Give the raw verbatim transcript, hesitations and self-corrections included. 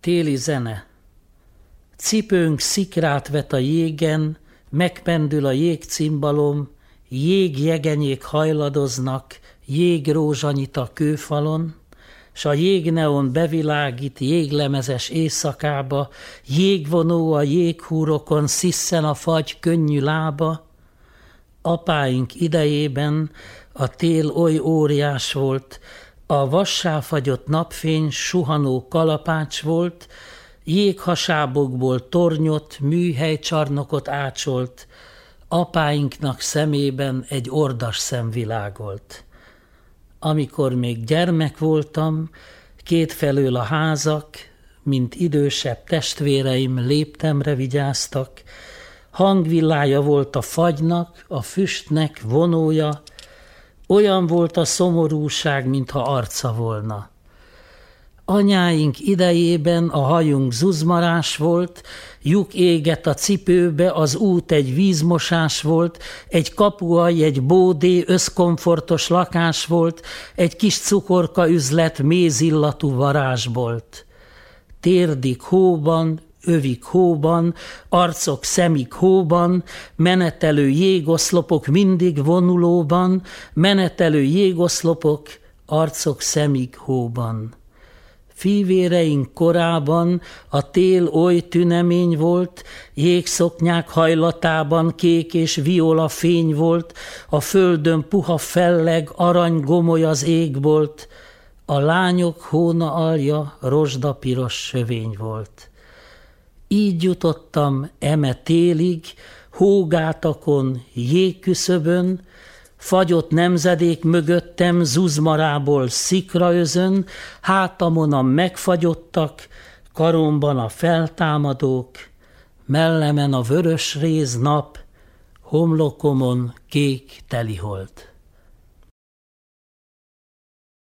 Téli zene. Cipőnk szikrát vet a jégen, megpendül a jégcimbalom, jégjegenyék hajladoznak, jégrózsanyit a kőfalon, s a jégneon bevilágít jéglemezes éjszakába, jégvonó a jéghúrokon szisszen a fagy könnyű lába. Apáink idejében a tél oly óriás volt, a vassá fagyott napfény suhanó kalapács volt, jéghasábokból tornyot, műhelycsarnokot ácsolt, apáinknak szemében egy ordas szem világolt. Amikor még gyermek voltam, kétfelől a házak, mint idősebb testvéreim léptemre vigyáztak, hangvillája volt a fagynak, a füstnek vonója, olyan volt a szomorúság, mintha arca volna. Anyáink idejében a hajunk zuzmarás volt, lyuk égett a cipőbe, az út egy vízmosás volt, egy kapuaj, egy bódé, összkomfortos lakás volt, egy kis cukorka üzlet, mézillatú varázsbolt. Térdik hóban, övik hóban, arcok szemik hóban, menetelő jégoszlopok mindig vonulóban, menetelő jégoszlopok, arcok szemik hóban. Fívéreink korában a tél oly tünemény volt, jégszoknyák hajlatában kék és viola fény volt, a földön puha felleg, arany gomoly az égbolt, a lányok hóna alja rozsdapiros sövény volt. Így jutottam eme télig, hógátakon, jégküszöbön, fagyott nemzedék mögöttem zuzmarából szikraözön, hátamon a megfagyottak, karomban a feltámadók, mellemen a vörös réz nap, homlokomon kék telihold.